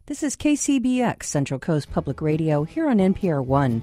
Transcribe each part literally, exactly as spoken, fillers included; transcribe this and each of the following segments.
This is K C B X, Central Coast Public Radio, here on N P R one.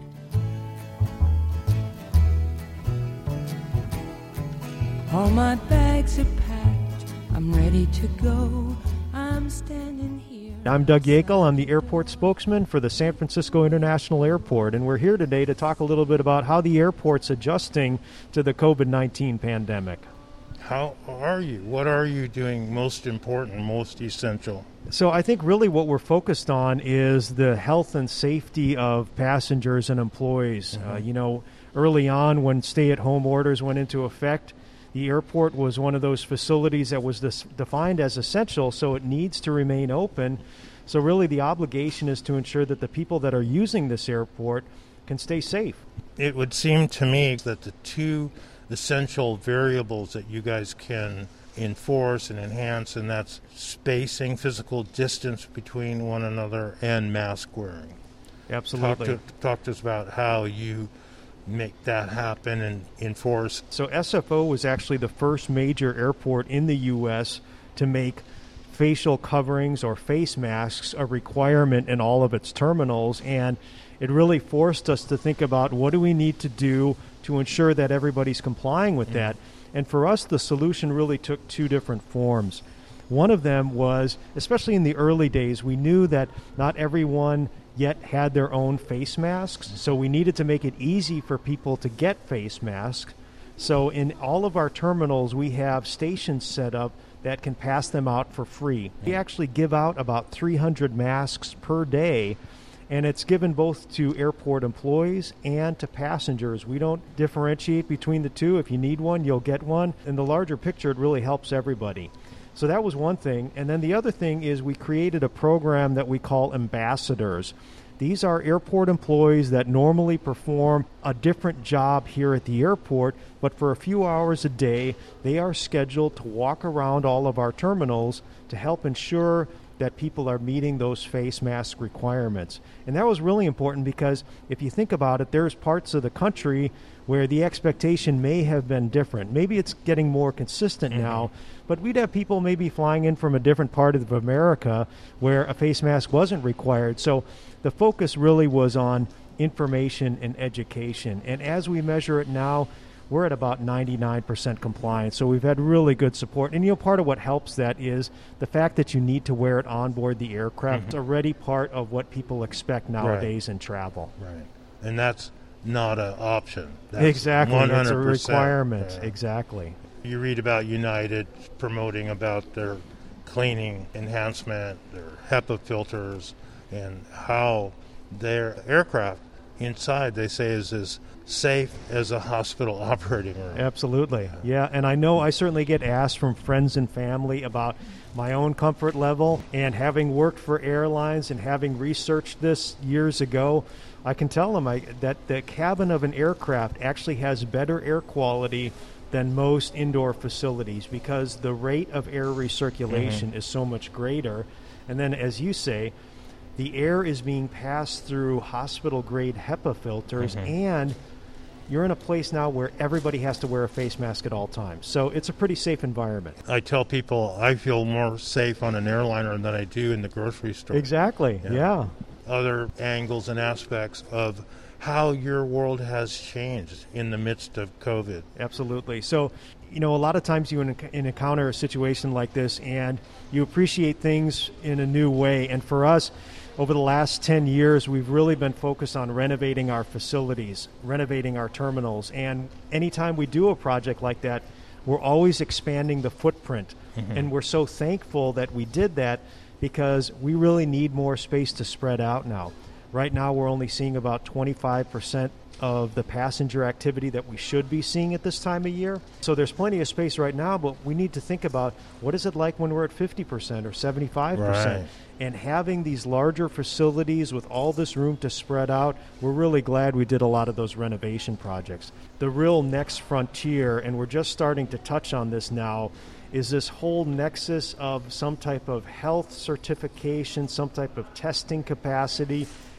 All my bags are packed, I'm ready to go, I'm standing here. I'm Doug Yakel, I'm the airport spokesman for the San Francisco International Airport, and we're here today to talk a little bit about how the airport's adjusting to the covid nineteen pandemic. How are you? What are you doing most important, most essential? So I think really what we're focused on is the health and safety of passengers and employees. Mm-hmm. Uh, you know, early on when stay-at-home orders went into effect, the airport was one of those facilities that was dis- defined as essential, so it needs to remain open. So really the obligation is to ensure that the people that are using this airport can stay safe. It would seem to me that the two essential variables that you guys can enforce and enhance, and that's spacing, physical distance between one another, and mask wearing. Absolutely. Talk to, talk to us about how you make that happen and enforce. So S F O was actually the first major airport in the U S to make facial coverings or face masks a requirement in all of its terminals, and it really forced us to think about what do we need to do to ensure that everybody's complying with mm-hmm. that. And for us, the solution really took two different forms. One of them was, especially in the early days, we knew that not everyone yet had their own face masks, so we needed to make it easy for people to get face masks. So in all of our terminals, we have stations set up that can pass them out for free. We actually give out about three hundred masks per day, and it's given both to airport employees and to passengers. We don't differentiate between the two. If you need one, you'll get one. In the larger picture, it really helps everybody. So that was one thing. And then the other thing is we created a program that we call ambassadors. These are airport employees that normally perform a different job here at the airport, but for a few hours a day, they are scheduled to walk around all of our terminals to help ensure that people are meeting those face mask requirements. And that was really important because if you think about it, there's parts of the country where the expectation may have been different. Maybe it's getting more consistent mm-hmm. now, but we'd have people maybe flying in from a different part of America where a face mask wasn't required. So the focus really was on information and education. And as we measure it now, we're at about ninety-nine percent compliance. So we've had really good support. And, you know, part of what helps that is the fact that you need to wear it on board the aircraft. Mm-hmm. It's already part of what people expect nowadays right. in travel. Right. And that's not an option. That's exactly. one hundred percent. It's a requirement. Yeah. Exactly. You read about United promoting about their cleaning enhancement, their HEPA filters, and how their aircraft inside, they say, is as safe as a hospital operating room. Absolutely. Yeah, and I know I certainly get asked from friends and family about my own comfort level, and having worked for airlines and having researched this years ago, I can tell them I, that the cabin of an aircraft actually has better air quality than most indoor facilities because the rate of air recirculation mm-hmm. is so much greater. And then, as you say, the air is being passed through hospital-grade HEPA filters, mm-hmm. and you're in a place now where everybody has to wear a face mask at all times. So it's a pretty safe environment. I tell people I feel more safe on an airliner than I do in the grocery store. Exactly, yeah. yeah. Other angles and aspects of how your world has changed in the midst of COVID. Absolutely. So, you know, a lot of times you encounter a situation like this and you appreciate things in a new way. And for us, over the last ten years, we've really been focused on renovating our facilities, renovating our terminals. And anytime we do a project like that, we're always expanding the footprint. Mm-hmm. And we're so thankful that we did that because we really need more space to spread out now. Right now, we're only seeing about twenty-five percent of the passenger activity that we should be seeing at this time of year. So there's plenty of space right now, but we need to think about what is it like when we're at fifty percent or seventy-five percent. Right. And having these larger facilities with all this room to spread out, we're really glad we did a lot of those renovation projects. The real next frontier, and we're just starting to touch on this now, is this whole nexus of some type of health certification, some type of testing capacity,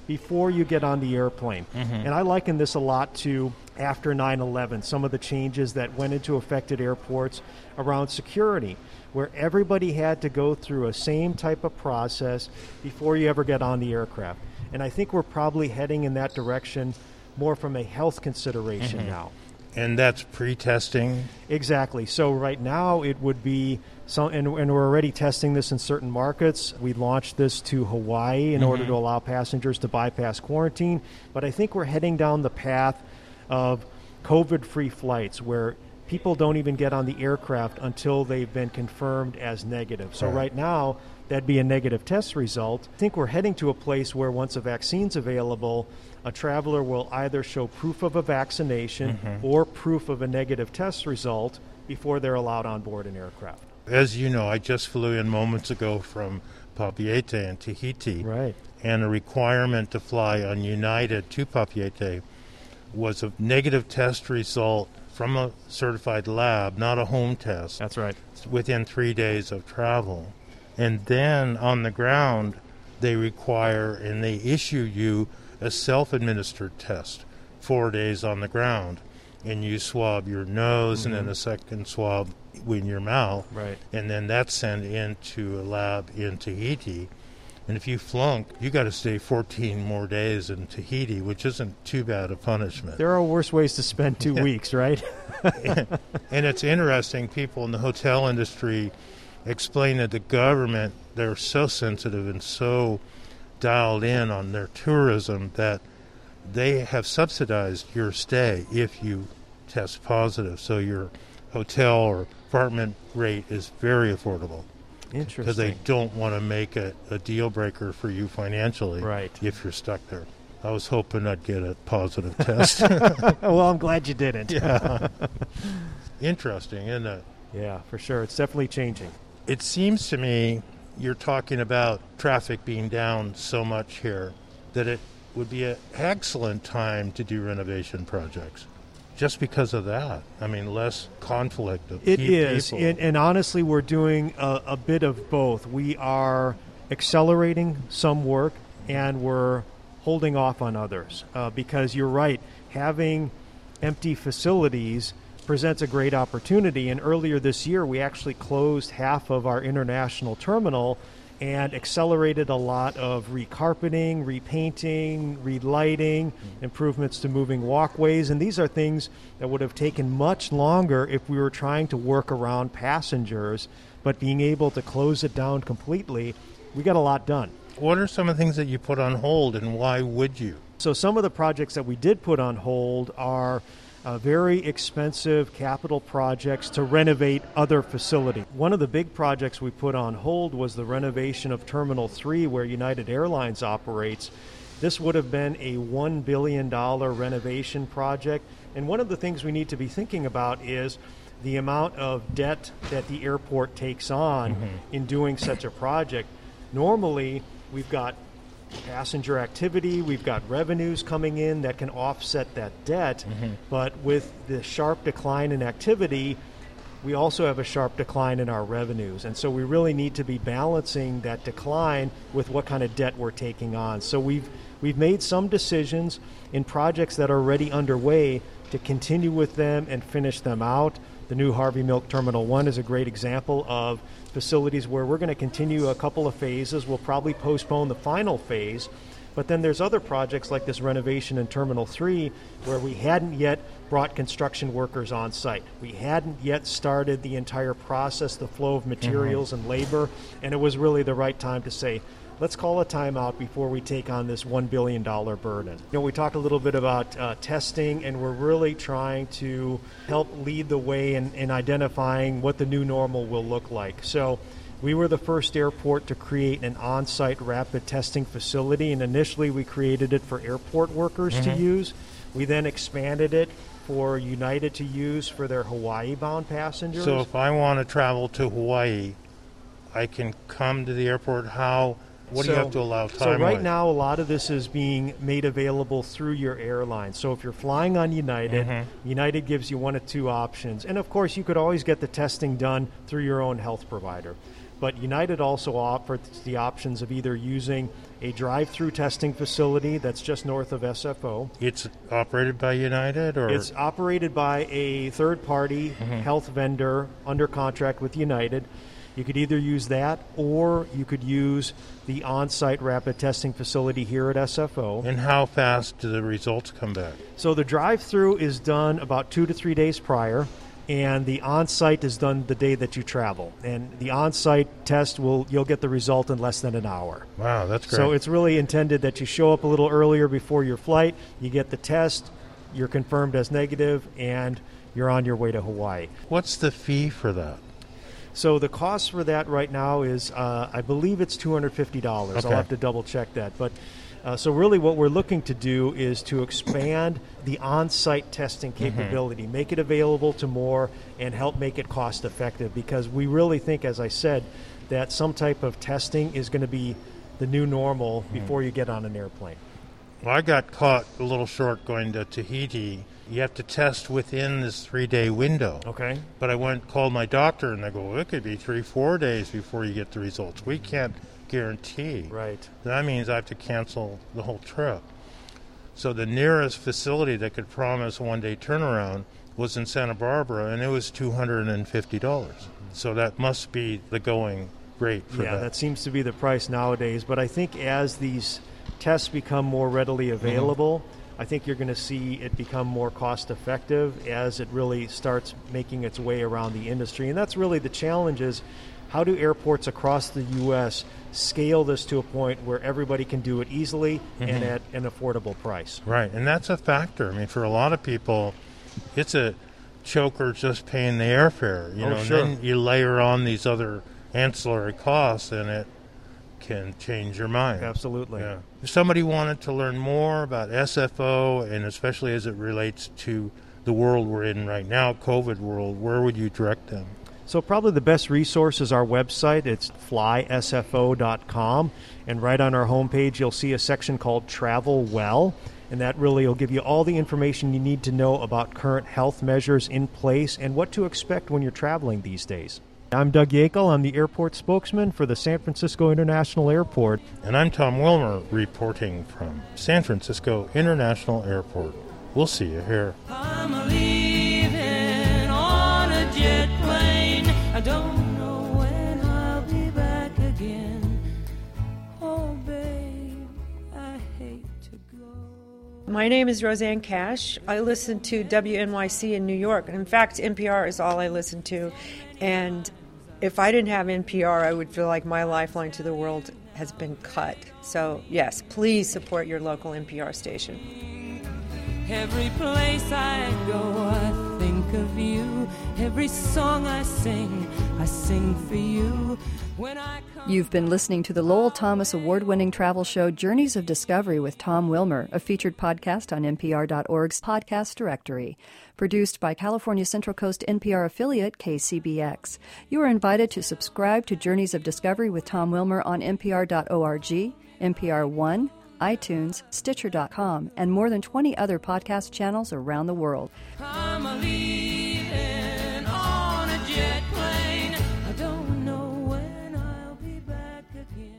before you get on the airplane. Mm-hmm. And I liken this a lot to after nine eleven, some of the changes that went into effect at airports around security, where everybody had to go through a same type of process before you ever get on the aircraft. And I think we're probably heading in that direction more from a health consideration Mm-hmm. now. And that's pre-testing? Exactly. So right now it would be, some, and, and we're already testing this in certain markets. We launched this to Hawaii in Mm-hmm. order to allow passengers to bypass quarantine. But I think we're heading down the path of COVID-free flights where people don't even get on the aircraft until they've been confirmed as negative. So Right. right now, that'd be a negative test result. I think we're heading to a place where once a vaccine's available, a traveler will either show proof of a vaccination Mm-hmm. or proof of a negative test result before they're allowed on board an aircraft. As you know, I just flew in moments ago from Papeete in Tahiti. Right. And a requirement to fly on United to Papeete was a negative test result from a certified lab, not a home test, That's right. within three days of travel. And then on the ground, they require and they issue you a self-administered test, four days on the ground. And you swab your nose Mm-hmm. and then a second swab in your mouth. Right. And then that's sent into a lab in Tahiti. And if you flunk, you got to stay fourteen more days in Tahiti, which isn't too bad a punishment. There are worse ways to spend two weeks, right? And it's interesting, people in the hotel industry explain that the government, they're so sensitive and so dialed in on their tourism that they have subsidized your stay if you test positive. So your hotel or apartment rate is very affordable. Interesting. Because they don't want to make it a deal breaker for you financially Right. if you're stuck there. I was hoping I'd get a positive test. Well, I'm glad you didn't. Yeah. Interesting, isn't it? Yeah, for sure. It's definitely changing. It seems to me you're talking about traffic being down so much here that it would be an excellent time to do renovation projects. Just because of that. I mean, less conflict of It pe- is, people. and, and honestly, we're doing a, a bit of both. We are accelerating some work, and we're holding off on others. Uh, because you're right, having empty facilities presents a great opportunity. And earlier this year, we actually closed half of our international terminal and accelerated a lot of recarpeting, repainting, relighting, improvements to moving walkways. And these are things that would have taken much longer if we were trying to work around passengers. But being able to close it down completely, we got a lot done. What are some of the things that you put on hold, and why would you? So some of the projects that we did put on hold are Uh, very expensive capital projects to renovate other facilities. One of the big projects we put on hold was the renovation of Terminal three, where United Airlines operates. This would have been a one billion dollars renovation project. And one of the things we need to be thinking about is the amount of debt that the airport takes on mm-hmm. in doing such a project. Normally, we've got passenger activity, we've got revenues coming in that can offset that debt, mm-hmm. but with the sharp decline in activity, we also have a sharp decline in our revenues. And so we really need to be balancing that decline with what kind of debt we're taking on. So we've we've made some decisions in projects that are already underway to continue with them and finish them out. The new Harvey Milk Terminal one is a great example of facilities where we're going to continue a couple of phases. We'll probably postpone the final phase. But then there's other projects like this renovation in Terminal three where we hadn't yet brought construction workers on site. We hadn't yet started the entire process, the flow of materials mm-hmm. and labor, and it was really the right time to say, let's call a timeout before we take on this one billion dollars burden. You know, we talked a little bit about uh, testing, and we're really trying to help lead the way in, in identifying what the new normal will look like. So we were the first airport to create an on-site rapid testing facility, and initially we created it for airport workers mm-hmm. to use. We then expanded it for United to use for their Hawaii-bound passengers. So if I want to travel to Hawaii, I can come to the airport. How? What so, do you have to allow time? So right with? now, a lot of this is being made available through your airline. So if you're flying on United, mm-hmm. United gives you one of two options. And of course, you could always get the testing done through your own health provider. But United also offers the options of either using a drive-through testing facility that's just north of S F O. It's operated by United, or it's operated by a third-party mm-hmm. health vendor under contract with United. You could either use that, or you could use the on-site rapid testing facility here at S F O. And how fast do the results come back? So the drive-through is done about two to three days prior, and the on-site is done the day that you travel. And the on-site test, will you'll get the result in less than an hour. Wow, that's great. So it's really intended that you show up a little earlier before your flight, you get the test, you're confirmed as negative, and you're on your way to Hawaii. What's the fee for that? So the cost for that right now is, uh, I believe it's two hundred fifty dollars. Okay. I'll have to double check that. But uh, so really what we're looking to do is to expand the on-site testing capability, mm-hmm. make it available to more, and help make it cost effective, because we really think, as I said, that some type of testing is going to be the new normal mm-hmm. before you get on an airplane. Well, I got caught a little short going to Tahiti. You have to test within this three-day window. Okay. But I went called my doctor, and they go, well, it could be three, four days before you get the results. We can't guarantee. Right. That means I have to cancel the whole trip. So the nearest facility that could promise a one-day turnaround was in Santa Barbara, and it was two hundred fifty dollars. Mm-hmm. So that must be the going rate for yeah, that. Yeah, that seems to be the price nowadays. But I think as these tests become more readily available, mm-hmm. I think you're going to see it become more cost-effective as it really starts making its way around the industry. And that's really the challenge, is how do airports across the U S scale this to a point where everybody can do it easily mm-hmm. and at an affordable price? Right, and that's a factor. I mean, for a lot of people, it's a choker just paying the airfare. You oh, know, sure. And then you layer on these other ancillary costs, and it can change your mind. Absolutely. Yeah. If somebody wanted to learn more about S F O, and especially as it relates to the world we're in right now, COVID world, where would you direct them? So probably the best resource is our website. It's fly S F O dot com, and right on our homepage you'll see a section called Travel Well, and that really will give you all the information you need to know about current health measures in place and what to expect when you're traveling these days. I'm Doug Yakel. I'm the airport spokesman for the San Francisco International Airport. And I'm Tom Wilmer, reporting from San Francisco International Airport. We'll see you here. I'm leaving on a jet plane. I don't know when I'll be back again. Oh, babe, I hate to go. My name is Roseanne Cash. I listen to W N Y C in New York. And in fact, N P R is all I listen to. And if I didn't have N P R, I would feel like my lifeline to the world has been cut. So, yes, please support your local N P R station. Every place I go, I think of you. Every song I sing, I sing for you. When I come You've been listening to the Lowell Thomas award-winning travel show Journeys of Discovery with Tom Wilmer, a featured podcast on N P R dot org's podcast directory. Produced by California Central Coast N P R affiliate K C B X. You are invited to subscribe to Journeys of Discovery with Tom Wilmer on N P R dot org, N P R One, iTunes, Stitcher dot com, and more than twenty other podcast channels around the world. I'm leaving on a jet plane. I don't know when I'll be back again.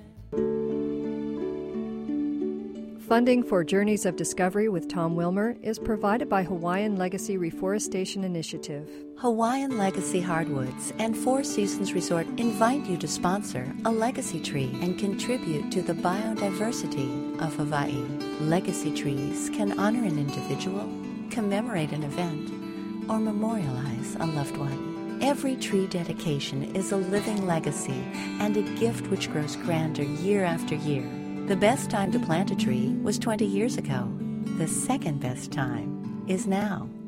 Funding for Journeys of Discovery with Tom Wilmer is provided by Hawaiian Legacy Reforestation Initiative. Hawaiian Legacy Hardwoods and Four Seasons Resort invite you to sponsor a legacy tree and contribute to the biodiversity of Hawaii. Legacy trees can honor an individual, commemorate an event, or memorialize a loved one. Every tree dedication is a living legacy and a gift which grows grander year after year. The best time to plant a tree was twenty years ago. The second best time is now.